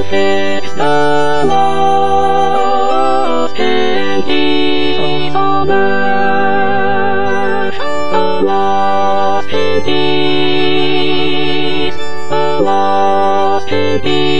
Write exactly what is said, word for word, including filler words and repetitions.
fix the lost in peace on earth. A lost in peace, a lost in peace.